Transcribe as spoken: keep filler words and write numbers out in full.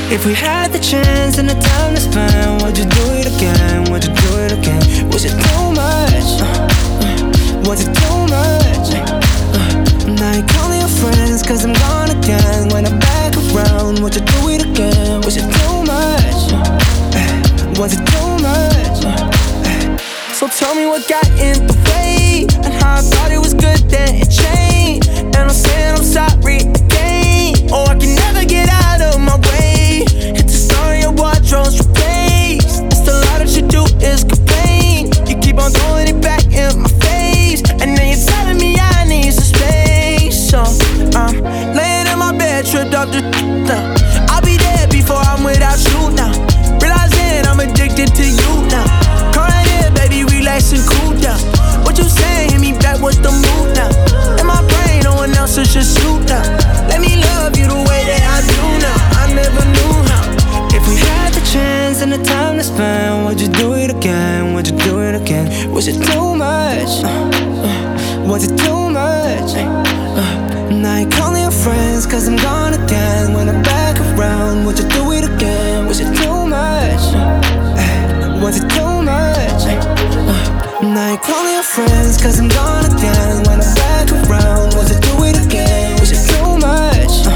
If we had the chance and the time to spend, would you do it again? Would you do it again? Was it too much? Uh, was it too much? Uh, now you're calling your friends cause I'm gone again. When I'm back around, would you do it again? Was it too much? Uh, was it too much? Uh, so tell me what got in the way, and how I thought it was good then it changed. And I'm saying I'm sorry again, oh I can never get out of my way. It's a story of wardrobes replaced. It's a lot that you do is complain. You keep on throwing it back in my face, and then you're telling me I need some space. So I'm laying in my bed, tripped off the now. I'll be dead before I'm without you now. Realizing I'm addicted to you now. Come right here, baby, relax and cool down. What you saying? Hit me back, what's the move now? In my brain, no one else is just you now. Let me love you the way that I do now. I never knew how. If we had the chance and the time to spend, would you do it again? Would you do it again? Was it too much? Uh, uh, was it too much? Uh, now you're calling your friends cause I'm gone again. When I'm back around, would you do it again? Was it too much? Uh, was it too much? Uh, now you're calling your friends cause I'm gone again. When I'm back around, would you do it again? Was it too much?